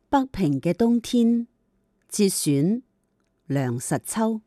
北平嘅冬天節選梁實秋。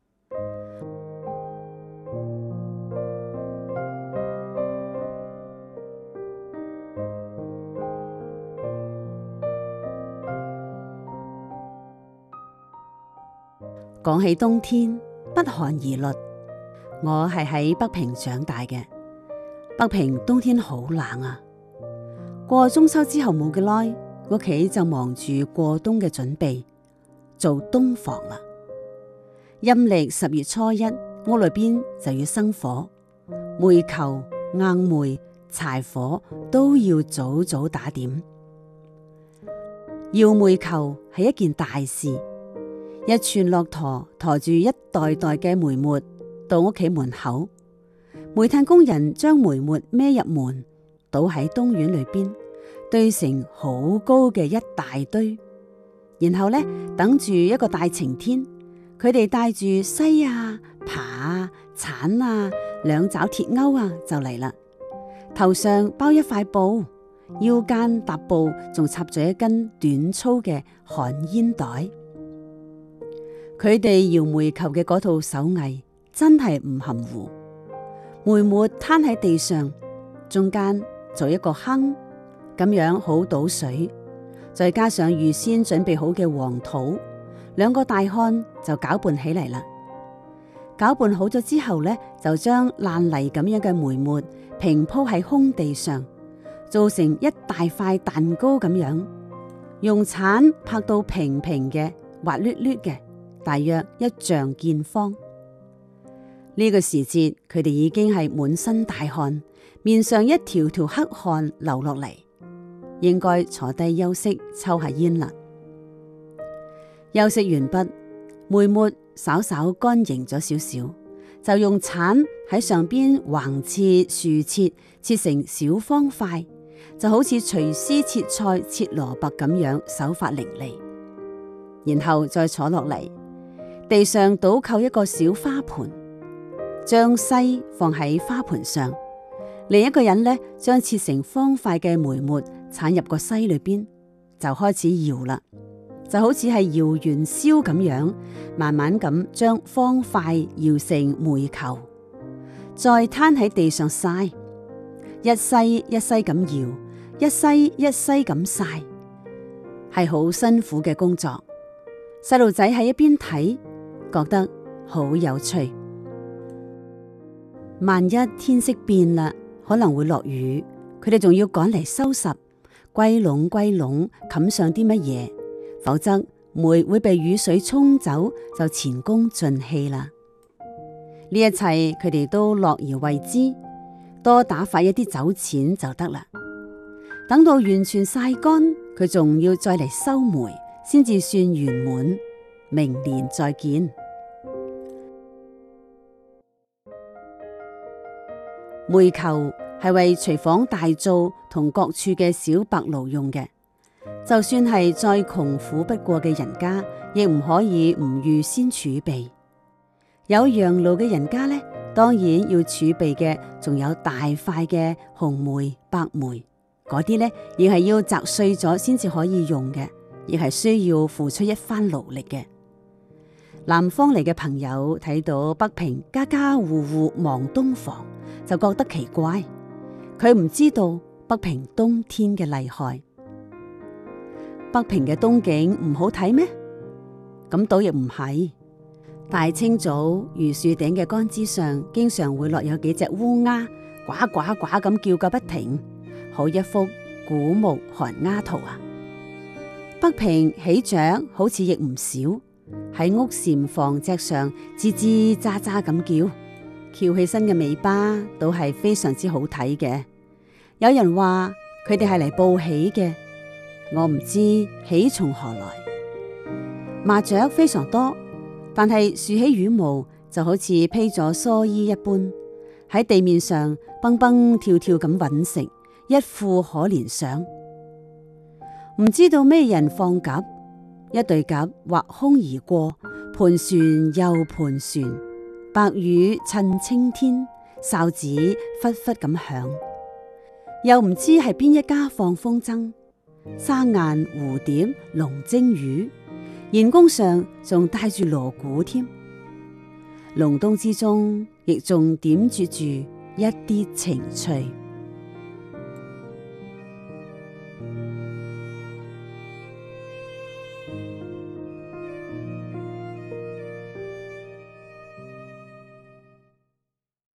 講起冬天，不寒而慄。我係喺北平長大嘅，北平冬天好冷啊。過中秋之後冇幾耐，屋企就忙住過冬嘅準備，做冬房啦。陰曆10月初一，屋裏邊就要生火，煤球、硬煤、柴火都要早早打點。搖煤球係一件大事，一串駱駝馱住一袋袋嘅煤末到屋企門口，煤炭工人將煤末孭入門，倒喺冬院裏邊，堆成好高嘅一大堆，然後呢，等住一個大晴天，佢哋帶住篩啊、耙啊、鏟啊、兩爪鐵鈎啊就嚟啦，頭上包一塊布，腰間搭布仲插咗一根短粗嘅旱煙袋。佢哋搖煤球嘅嗰套手藝真係唔含糊，煤末攤喺地上，中間做一個坑，咁樣好倒水，再加上預先準備好嘅黃土，兩個大漢就攪拌起嚟啦。攪拌好咗之後呢，就將爛泥咁樣嘅煤末平鋪喺空地上，做成一大塊蛋糕咁樣，用鏟拍到平平嘅、滑捋捋嘅，大約一丈見方。呢個時節，佢哋已經係滿身大汗，面上一條條黑汗流落嚟，應該坐低休息抽下煙啦。休息完畢，煤末稍稍乾凝咗少少，就用鏟喺上邊橫切豎切，切成小方塊，就好似廚師切菜切蘿蔔咁樣，手法伶俐。然後再坐落嚟，地上倒扣一個小花盆，將篩放喺花盆上，另一個人呢，將切成方塊嘅煤末鏟入個篩裏邊，就開始搖啦，就好似係搖元宵咁樣，慢慢咁將方塊搖成煤球，再攤喺地上曬，一篩一篩咁搖，一篩一篩咁曬，係好辛苦嘅工作。細路仔喺一邊睇，覺得好有趣。萬一天色變啦，可能會落雨，佢哋仲要趕嚟收拾，歸籠歸籠，冚上啲乜嘢，否則煤會被雨水沖走，就前功盡棄啦。呢一切佢哋都樂而為之，多打發一啲酒錢就得啦。等到完全曬乾，佢仲要再嚟收煤，先至算圓滿。明年再見。煤球係為廚房大灶同各處嘅小白爐用嘅，就算係再窮苦不過嘅人家，亦唔可以唔預先儲備。有洋爐嘅人家呢，當然要儲備嘅仲有大塊嘅紅煤、白煤，嗰啲呢，亦係要砸碎咗先至可以用嘅，亦係需要付出一番勞力嘅。南方嚟嘅朋友睇到北平家家戶戶忙冬房，就覺得奇怪，佢唔知道北平冬天嘅厲害。北平嘅冬景唔好睇咩？咁倒亦唔係。大清早榆樹頂嘅杆枝上，經常會落有幾隻烏鴉，呱呱呱咁叫個不停，好一幅古木寒鴉圖啊！北平喜鵲好似亦唔少，喺屋檐房脊上吱吱喳喳咁叫，翹起身嘅尾巴都係非常之好睇嘅。有人話佢哋係嚟報喜嘅，我唔知喜從何來。麻雀非常多，但係豎起羽毛就好似披咗蓑衣一般，喺地面上蹦蹦跳跳咁揾食，一副可憐相。唔知道咩人放鴿，一對鴿劃空而過，盤旋又盤旋，白羽襯青天，哨子忽忽咁響。又唔知係邊一家放風箏， 沙雁、蝴蝶、龍精魚，硯弓上仲帶住鑼鼓添。隆冬之中，亦仲點綴住一啲情趣。